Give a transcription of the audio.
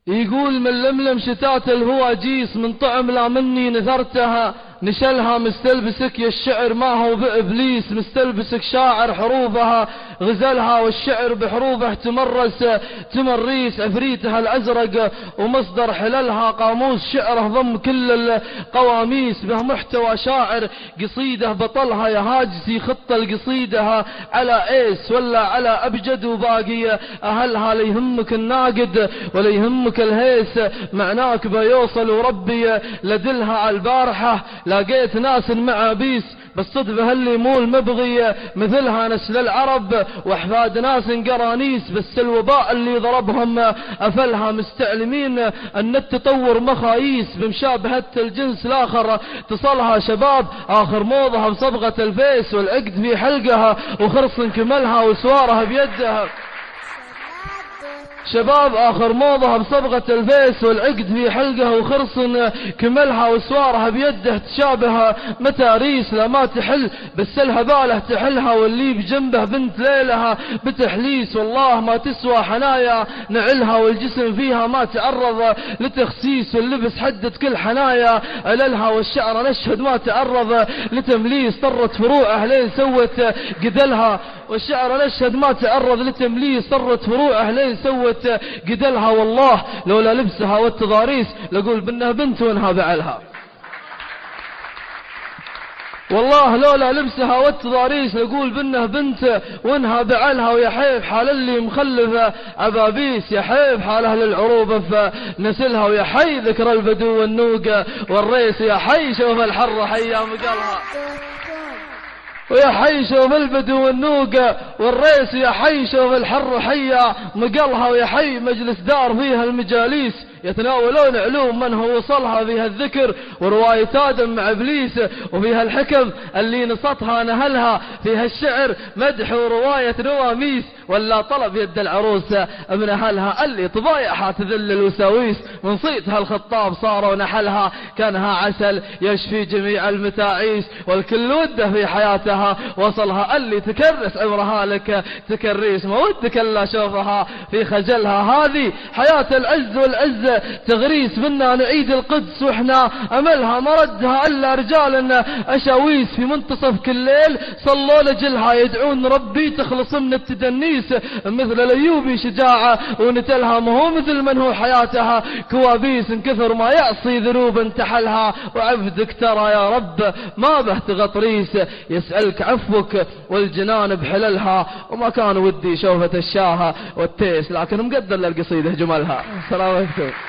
يقول من لملم شتات الهواجيس من طعم لا مني نثرتها نشلها مستلبسك يا الشعر ما هو بإبليس مستلبسك شاعر حروفها غزلها والشعر بحروفه تمريس عفريتها الأزرق ومصدر حللها قاموس شعره ضم كل القواميس به محتوى شاعر قصيده بطلها يا هاجسي خط القصيدها على ايس ولا على أبجد وباقي أهلها لا يهمك الناقد ولا يهمك الهيس معناك بيوصل وربي لدلها على البارحة لقيت ناس مع بيس بالصدفة اللي مول مبغي مثلها نسل العرب واحفاد ناس قرانيس بس الوباء اللي ضربهم أفلها مستعلمين أن التطور مخاييس بمشابهة الجنس الآخر تصلها شباب آخر موضها بصبغة الفيس والعقد في حلقها وخرص كملها وسوارها بيدها شباب آخر موضها بصبغة الفيس والعقد في حلقها وخرص كملها وسوارها بيده تشابه متاريس لا ما تحل بس الهبالة تحلها واللي بجنبه بنت ليلها بتحليس والله ما تسوى حنايا نعلها والجسم فيها ما تعرض لتخسيس واللبس حدت كل حنايا أللها والشعر نشهد ما تعرض لتمليس طرت فروعه لين سوت قدلها والشعر نشهد ما تعرض لتمليس طرت فروعه لين سوت قدلها والله لولا لبسها والتضاريس لقول بأنها بنت وانها بعلها والله لولا لبسها والتضاريس لقول بأنها بنت وانها بعلها ويا حيف حال اللي مخلف عبابيس يا حيف حال أهل العروبة فنسلها ويا حي ذكر البدو والنوق والريس يا حي شوف الحر حيا مقالها ويا حي شوف البدو والنوق والريس يا حي شوف الحر حيا مقلها ويا حي مجلس دار فيها المجاليس يتناولون علوم من هو وصلها فيها الذكر ورواية آدم مع إبليس وفيها الحكم اللي نصتها نهلها فيها الشعر مدح ورواية نواميس ولا طلب يد العروسة ابن أهلها اللي طبايعها تذل الوساويس من صيتها الخطاب صاروا نحلها كانها عسل يشفي جميع المتاعيس والكل وده في حياتها وصلها اللي تكرس عمرها لك تكريس ما ودك الا شوفها في خجلها هذه حياة العز والعزة تغريس منا نعيد القدس واحنا املها مردها الا رجال اشاويس في منتصف كل ليل صلوا لجلها يدعون ربي تخلص من التدنيس مثل الايوبي شجاعة ونتلها مهو مثل من هو حياتها كوابيس كثر ما يعصي ذنوب انتحلها وعبدك ترى يا رب ما به تغطريس يسألك عفوك والجنان بحللها وما كان ودي شوفة الشاهة والتيس لكن مقدر للقصيدة جمالها. السلام عليكم.